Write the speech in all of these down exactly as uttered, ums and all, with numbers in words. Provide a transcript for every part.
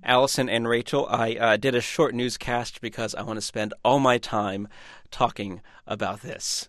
Allison and Rachel. I uh, did a short newscast because I want to spend all my time talking about this.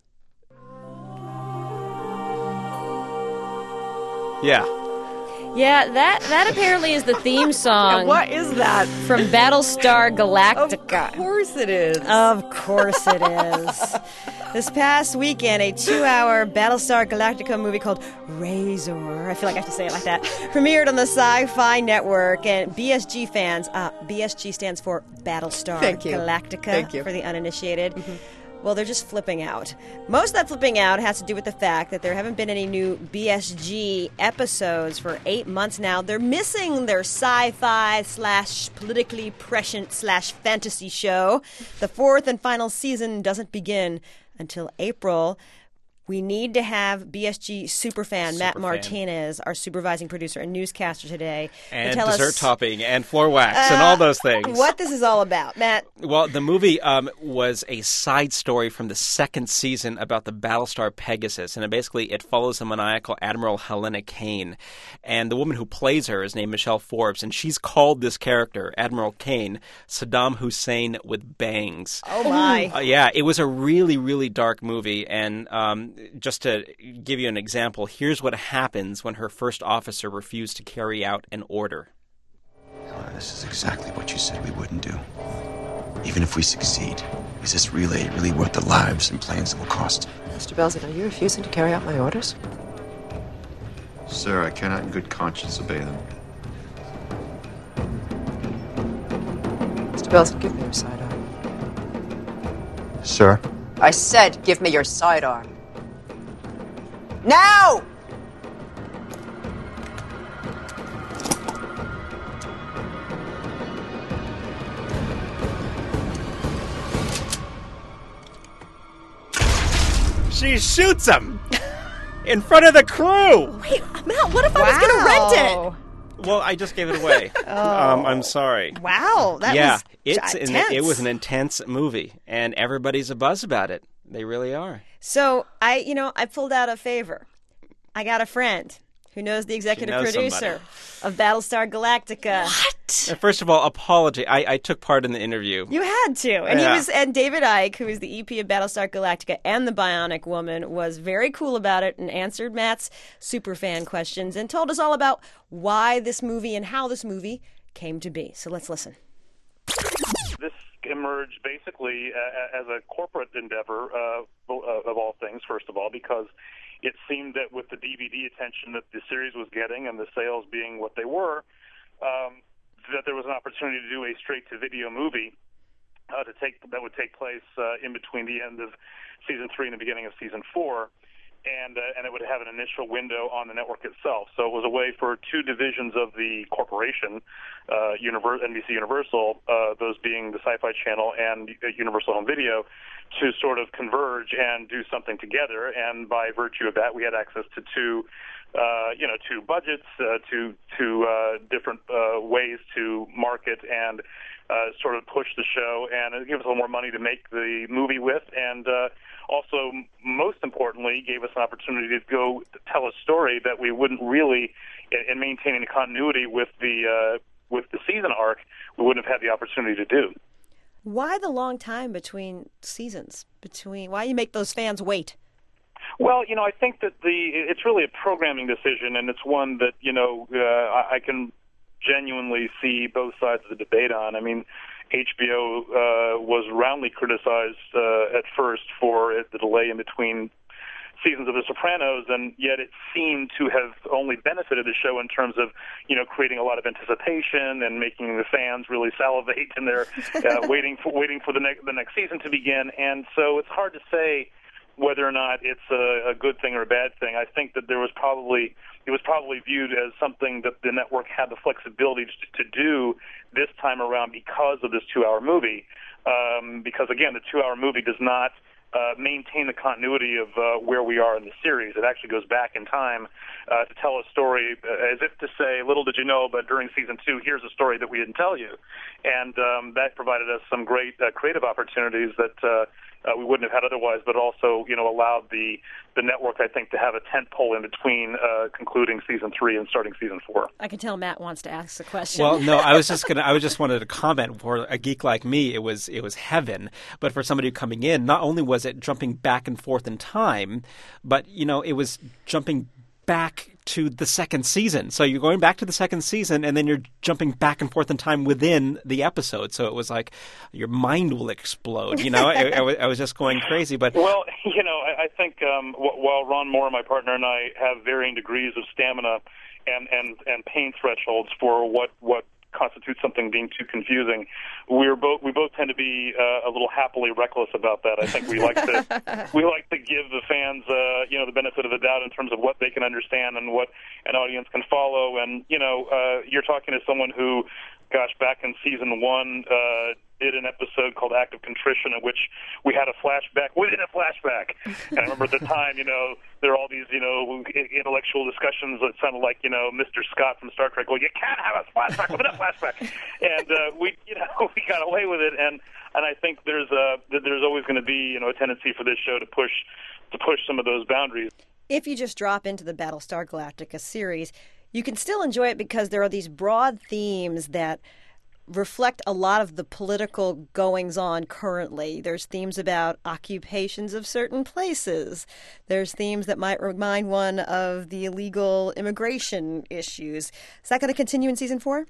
Yeah. Yeah, that, that apparently is the theme song. Yeah, what is that? From Battlestar Galactica. Of course it is. Of course it is. This past weekend, a two-hour Battlestar Galactica movie called Razor, I feel like I have to say it like that, premiered on the Sci-Fi Network. And B S G fans, uh, B S G stands for Battlestar Thank you. Galactica Thank you. for the uninitiated. Mm-hmm. Well, they're just flipping out. Most of that flipping out has to do with the fact that there haven't been any new B S G episodes for eight months now. They're missing their sci-fi slash politically prescient slash fantasy show. The fourth and final season doesn't begin until April. We need to have B S G superfan Superfan. Matt Martinez, our supervising producer and newscaster today, And to tell dessert us topping and floor wax uh, and all those things. what this is all about. Matt? Well, the movie um, was a side story from the second season about the Battlestar Pegasus, and it basically it follows the maniacal Admiral Helena Kane, and the woman who plays her is named Michelle Forbes, and she's called this character, Admiral Kane, Saddam Hussein with bangs. Oh, my. Uh, yeah, it was a really, really dark movie, and um, just to give you an example, here's what happens when her first officer refused to carry out an order. Helena, this is exactly what you said we wouldn't do. Even if we succeed, is this relay really worth the lives and planes it will cost? Mister Belzen, are you refusing to carry out my orders? Sir, I cannot in good conscience obey them. Mister Belzen, give me your sidearm. Sir? I said give me your sidearm. Now! She shoots him in front of the crew. Wait, Matt, what if I was going to rent it? Well, I just gave it away. um, I'm sorry. Wow, that yeah, was it's an, intense. it was an intense movie, and everybody's abuzz about it. They really are. So I, you know, I pulled out a favor. I got a friend who knows the executive knows producer of Battlestar Galactica. What? First of all, apology. I, I took part in the interview. You had to, and Yeah. he was, and David Icke, who is the E P of Battlestar Galactica and the Bionic Woman, was very cool about it and answered Matt's superfan questions and told us all about why this movie and how this movie came to be. So let's listen. This emerged basically uh, as a corporate endeavor uh, of all things, first of all, because it seemed that with the D V D attention that the series was getting and the sales being what they were, um, that there was an opportunity to do a straight-to-video movie uh, to take that would take place uh, in between the end of season three and the beginning of season four, and uh, and it would have an initial window on the network itself. So it was a way for two divisions of the corporation, uh, Univer- N B C Universal, uh, those being the Sci-Fi Channel and uh, Universal Home Video, to sort of converge and do something together. And by virtue of that, we had access to two, uh, you know, two budgets, uh, to two uh, different uh, ways to market and uh, sort of push the show, and it gave us a little more money to make the movie with, and uh, also, most importantly, gave us an opportunity to go tell a story that we wouldn't really, in maintaining the continuity with the uh, with the season arc, we wouldn't have had the opportunity to do. Why the long time between seasons? Between why you make those fans wait? Well, you know, I think that the it's really a programming decision, and it's one that, you know, uh, I, I can genuinely see both sides of the debate on. I mean, H B O uh, was roundly criticized uh, at first for it, the delay in between seasons of The Sopranos, and yet it seemed to have only benefited the show in terms of, you know, creating a lot of anticipation and making the fans really salivate, and they're uh, waiting for waiting for the next the next season to begin. And so it's hard to say whether or not it's a, a good thing or a bad thing. I think that there was probably it was probably viewed as something that the network had the flexibility to, to do this time around because of this two-hour movie. Um, because again, the two-hour movie does not uh, maintain the continuity of uh, where we are in the series. It actually goes back in time uh, to tell a story, uh, as if to say, little did you know, but during season two, here's a story that we didn't tell you. And um, that provided us some great uh, creative opportunities that uh, uh, we wouldn't have had otherwise, but also, you know, allowed the the network, I think, to have a tent pole in between uh, concluding season three and starting season four. I can tell Matt wants to ask a question. Well, no, I was just gonna. I was just wanted to comment. For a geek like me, it was it was heaven. But for somebody coming in, not only was it jumping back and forth in time, but you know, it was jumping back to the second season. So you're going back to the second season, and then you're jumping back and forth in time within the episode. So it was like your mind will explode. You know, I, I, was, I was just going crazy. But well, you know, I, I think um, w- while Ron Moore, my partner, and I have varying degrees of stamina and and and pain thresholds for what what constitutes something being too confusing, we're both we both tend to be uh, a little happily reckless about that. I think we like to we like to give the fans uh, you know the benefit of the doubt in terms of what they can understand and what an audience can follow. And you know, uh, you're talking to someone who, gosh, back in season one, uh, did an episode called Act of Contrition, in which we had a flashback within a flashback. And I remember at the time, you know, there are all these, you know, intellectual discussions that sounded like, you know, Mister Scott from Star Trek. Well, you can't have a flashback within a flashback. And uh, we, you know, we got away with it. And and I think there's a there's always going to be, you know, a tendency for this show to push to push some of those boundaries. If you just drop into the Battlestar Galactica series, you can still enjoy it because there are these broad themes that reflect a lot of the political goings-on currently. There's themes about occupations of certain places. There's themes that might remind one of the illegal immigration issues. Is that going to continue in season four?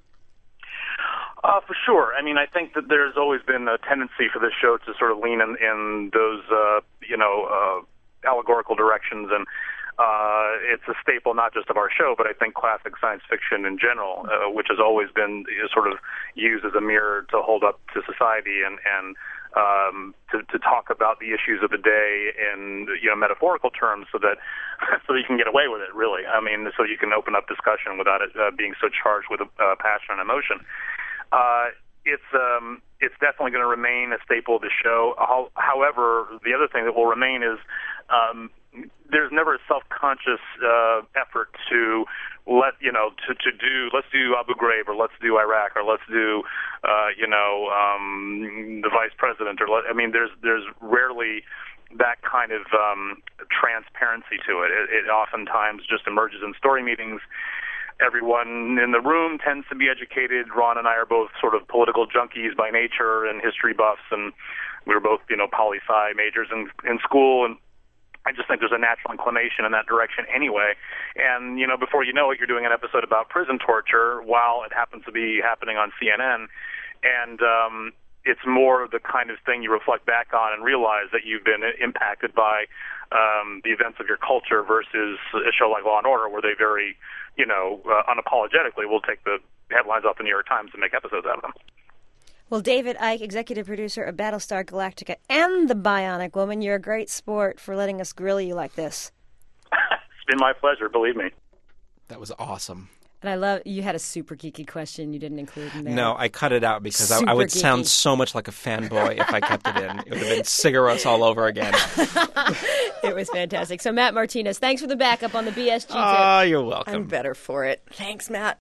Uh, for sure. I mean, I think that there's always been a tendency for this show to sort of lean in, in those, uh, you know, uh, allegorical directions, and Uh, it's a staple not just of our show, but I think classic science fiction in general, uh, which has always been you know, sort of used as a mirror to hold up to society and, and um, to, to talk about the issues of the day in you know metaphorical terms, so that so that you can get away with it. Really, I mean, so you can open up discussion without it uh, being so charged with uh, passion and emotion. Uh, it's um, it's definitely going to remain a staple of the show. However, the other thing that will remain is um, there's never a self-conscious uh, effort to let you know to, to do let's do Abu Ghraib or let's do Iraq or let's do uh, you know um, the vice president or let, I mean there's there's rarely that kind of um, transparency to it. it. It oftentimes just emerges in story meetings. Everyone in the room tends to be educated. Ron and I are both sort of political junkies by nature and history buffs, and we were both you know poli-sci majors in in school, and I just think there's a natural inclination in that direction anyway. And, you know, before you know it, you're doing an episode about prison torture while it happens to be happening on C N N. And um, it's more of the kind of thing you reflect back on and realize that you've been impacted by um, the events of your culture versus a show like Law and Order, where they very, you know, uh, unapologetically will take the headlines off the New York Times and make episodes out of them. Well, David Icke, executive producer of Battlestar Galactica and The Bionic Woman, you're a great sport for letting us grill you like this. It's been my pleasure, believe me. that was awesome. And I love, you had a super geeky question you didn't include in there. No, I cut it out because I, I would Super sound geeky. so much like a fanboy if I kept it in. It would have been cigarettes all over again. It was fantastic. So, Matt Martinez, thanks for the backup on the B S G tip. Oh, you're welcome. I'm better for it. Thanks, Matt.